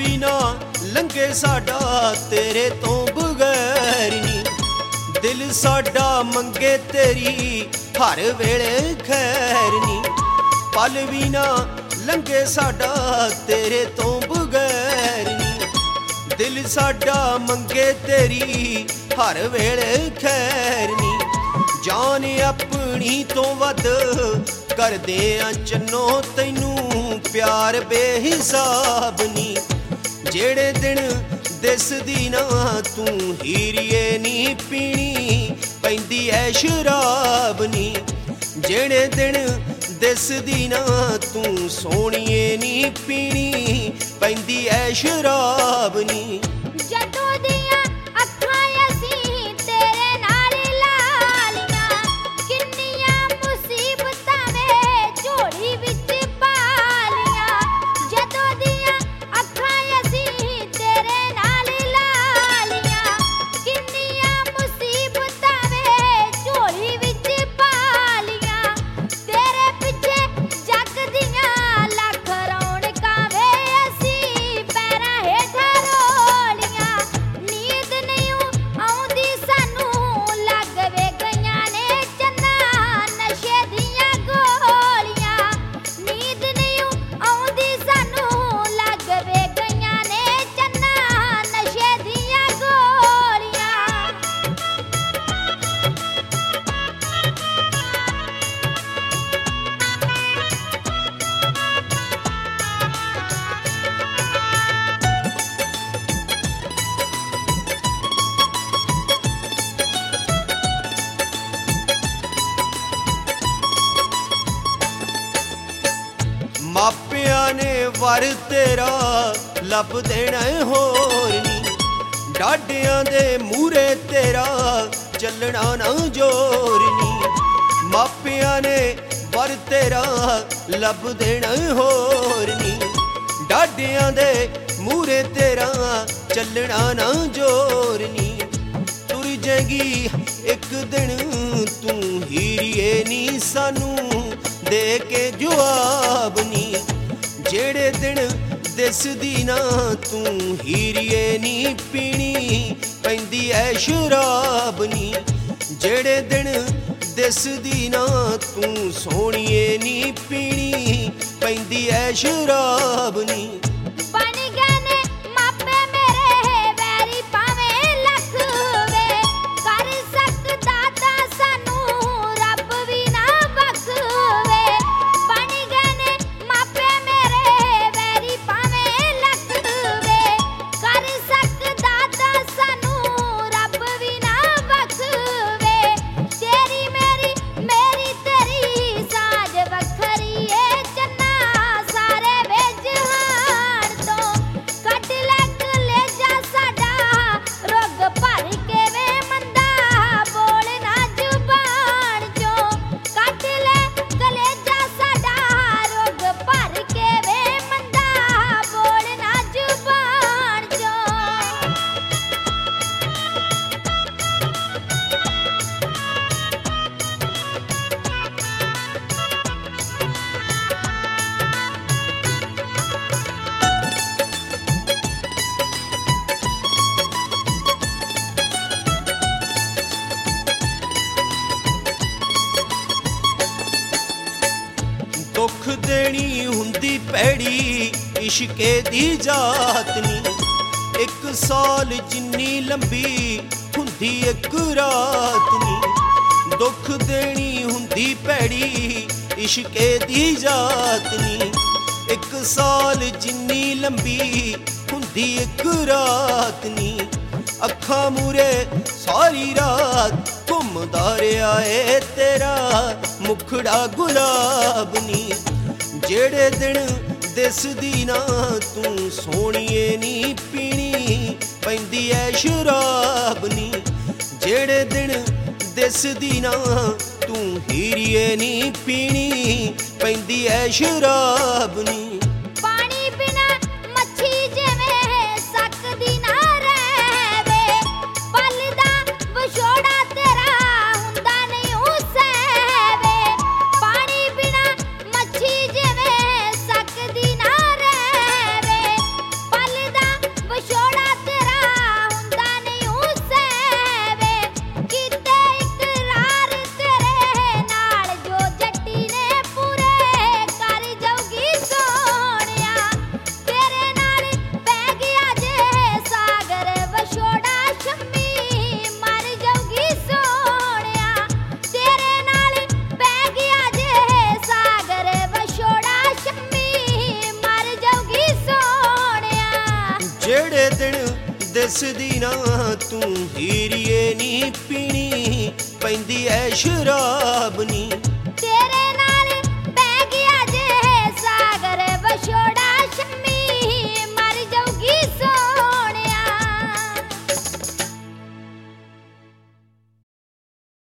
ਵੀ ਨਾ ਲੰਘੇ ਸਾਡਾ ਤੇਰੇ ਤੋਂ ਬਗੈਰ ਨੀ। ਦਿਲ ਸਾਡਾ ਮੰਗੇ ਤੇਰੀ ਹਰ ਵੇਲੇ ਖੈਰ ਨੀ। ਪਲ ਵੀ ਨਾ ਲੰਘੇ ਸਾਡਾ ਤੇਰੇ ਤੋਂ ਬਗੈਰ ਨੀ। ਦਿਲ ਸਾਡਾ ਮੰਗੇ ਤੇਰੀ ਹਰ ਵੇਲੇ ਖੈਰ ਨੀ। ਜਾਨ ਆਪਣੀ ਤੋਂ ਵੱਧ ਕਰਦੇ ਆ ਚੰਨੋ ਤੈਨੂੰ ਪਿਆਰ ਬੇਹਿਸਾਬ ਨੀ। ਜਿਹੜੇ ਦਿਨ ਦਿਸਦੀ ਨਾ ਤੂੰ ਹੀਰੀਏ ਨੀ ਪੀਣੀ ਪੈਂਦੀ ਐ ਸ਼ਰਾਬ ਨੀ। ਜਿਹੜੇ ਦਿਨ ਦਿਸਦੀ ਨਾ ਤੂੰ ਸੋਹਣੀਏ ਨੀ ਪੀਣੀ ਪੈਂਦੀ ਐ ਸ਼ਰਾਬ ਨੀ। ਜਦੋਂ ਦੀਆਂ ਅੱਖਾਂ ਅਸੀਂ ਤੇਰੇ ਨਾਲ ਲਾ ਲੀਆਂ, ਕਿੰਨੀਆਂ ਮੁਸੀਬਤਾਂ ਵੇ ਝੋਲੀ ਵਿੱਚ ਪਾ ਲੀਆਂ। ਜਦੋਂ ਦੀਆਂ ਅੱਖਾਂ ਅਸੀਂ ਤੇਰੇ ਨਾਲ ਲਾ ਲੀਆਂ, ਕਿੰਨੀਆਂ ਮੁਸੀਬਤਾਂ ਵੇ ਝੋਲੀ ਵਿੱਚ ਪਾ ਲੀਆਂ। ਤੇਰੇ ਪਿੱਛੇ ਜੱਗ ਦੀਆਂ ਲੱਖ ਰੌਣਕਾਂ ਵੇ ਅਸੀਂ ਪੈਰਾਂ ਹੇਠਾਂ ਰੋਲੀਆਂ। ਨੀਂਦ ਨਹੀਂ ਆਉਂਦੀ ਸਾਨੂੰ ਲੱਗ ਵੇ ਗਈਆਂ ਨੇ ਚੰਨਾ ਨਸ਼ੇ ਦੀਆਂ ਗੋਲੀਆਂ। ਨੀਂਦ ਨਹੀਂ ਆਉਂਦੀ ਸਾਨੂੰ ਲੱਗ ਵੇ ਗਈਆਂ ਨੇ ਚੰਨਾ ਨਸ਼ੇ ਦੀਆਂ ਗੋਲੀਆਂ। ਮਾਪਿਆਂ ਨੇ ਵਰ ਤੇਰਾ ਲੱਭ ਦੇਣਾ ਹੋਰ ਨੀ। ਡਾਢਿਆਂ ਦੇ ਮੂਹਰੇ ਤੇਰਾ ਚੱਲਣਾ ਨਾ ਜ਼ੋਰ ਨੀ। ਮਾਪਿਆਂ ਨੇ ਵਰ ਤੇਰਾ ਲੱਭ ਦੇਣਾ ਹੋਰ ਨੀ। ਡਾਢਿਆਂ ਦੇ ਮੂਹਰੇ ਤੇਰਾ ਚੱਲਣਾ ਨਾ ਜ਼ੋਰ ਨੀ। ਤੁਰ ਜਾਏਗੀ ਇੱਕ ਦਿਨ ਤੂੰ ਹੀਰੀਏ ਨੀ ਸਾਨੂੰ ਦੇ ਕੇ ਜਵਾਬ ਨੀ। ਜਿਹੜੇ ਦਿਨ ਦਿਸਦੀ ਨਾ ਤੂੰ ਹੀਰੀਏ ਨੀ ਪੀਣੀ ਪੈਂਦੀ ਐ ਸ਼ਰਾਬ ਨੀ। ਜਿਹੜੇ ਦਿਨ ਦਿਸਦੀ ਨਾ ਤੂੰ ਸੋਹਣੀਏ ਨੀ ਪੀਣੀ ਪੈਂਦੀ ਐ ਸ਼ਰਾਬ ਨੀ। ਬਣ ਗਏ ਨੇ ਮਾਪੇ ਮੇਰੇ ਵੈਰੀ ਭਾਵੇਂ ਲੱਖ ਵੇ, ਕਰ ਸਕਦਾ ਤਾਂ ਸਾਨੂੰ ਰੱਬ ਵੀ ਨਾ ਬਖਵੇ। ਬਣ ਗਏ ਨੇ ਮਾਪੇ ਮੇਰੇ ਵੈਰੀ ਭਾਵੇਂ ਲੱਖ ਵੇ, ਕਰ ਸਕਦਾ ਤਾਂ ਸਾਨੂੰ ਰੱਬ ਵੀ ਨਾ ਬਖਵੇ। ਤੇਰੀ ਮੇਰੀ ਤੇਰੀ ਸਾਜ ਵੱਖਰੀ ਏ ਚੰਨਾ ਸਾਰੇ ਵੇ ਜਹਾਨ ਤੋਂ। ਕੱਢ ਲੈ ਕਲੇਜਾ ਸਾਡਾ ਰੁੱਗ ਭਰ ਕੇ ਵੇ ਮੰਦਾ ਬੋਲ ਨਾ ਜ਼ੁਬਾਨ ਚੋਂ। ਕੱਢ ਲੈ ਕਲੇਜਾ ਸਾਡਾ ਰੁੱਗ ਭਰ ਕੇ ਵੇ ਮੰਦਾ ਬੋਲ ਨਾ ਜ਼ੁਬਾਨ ਚੋਂ। ਦੁੱਖ ਦੇਣੀ ਹੁੰਦੀ ਭੈੜੀ ਇਸ਼ਕੇ ਦੀ ਜਾਤ ਨੀ। ਇੱਕ ਸਾਲ ਜਿੰਨੀ ਲੰਬੀ ਹੁੰਦੀ ਇੱਕ ਰਾਤ ਨੀ। ਦੁੱਖ ਦੇਣੀ ਹੁੰਦੀ ਭੈੜੀ ਇਸ਼ਕੇ ਦੀ ਜਾਤ ਨੀ। ਇੱਕ ਸਾਲ ਜਿੰਨੀ ਲੰਬੀ ਹੁੰਦੀ ਇੱਕ ਰਾਤ ਨੀ। ਅੱਖਾਂ ਮੂਰੇ ਸਾਰੀ ਰਾਤ ਘੁੰਮਦਾ ਰਿਹਾ ਏ ਤੇਰਾ ਮੁਖੜਾ ਗੁਲਾਬ ਨੀ। ਜਿਹੜੇ ਦਿਨ ਦਿਸਦੀ ਨਾ ਤੂੰ ਸੋਹਣੀਏ ਨੀ ਪੀਣੀ ਪੈਂਦੀ ਐ ਸ਼ਰਾਬ ਨੀ। ਜਿਹੜੇ ਦਿਨ ਦਿਸਦੀ ਨਾ ਤੂੰ ਹੀਰੀਏ ਨੀ ਪੀਣੀ ਪੈਂਦੀ ਐ ਸ਼ਰਾਬ ਨੀ। ਪਾਣੀ ਬਿਨਾ ਮੱਛੀ ਜਿਵੇਂ ਸਕਦੀ ਨਾ ਰਹਿਵੇ, ਪਲ ਦਾ ਵਿਛੋੜਾ ਤੇਰਾ ਹੁੰਦਾ ਨਹੀਂ ਉਹ ਸਹਿਵੇ। ਪਾਣੀ ਬਿਨਾ ਮੱਛੀ ਜਿਵੇਂ ਸਕਦੀ ਨਾ ਰਹਿਵੇ, ਪਲ ਦਾ ਵੇਲੇ ਦਿਨ ਦਿਸਦੀ ਨਾ ਤੂੰ ਹੀਰੀਏ ਨੀ ਪੀਣੀ ਪੈਂਦੀ ਐ ਸ਼ਰਾਬ ਨੀ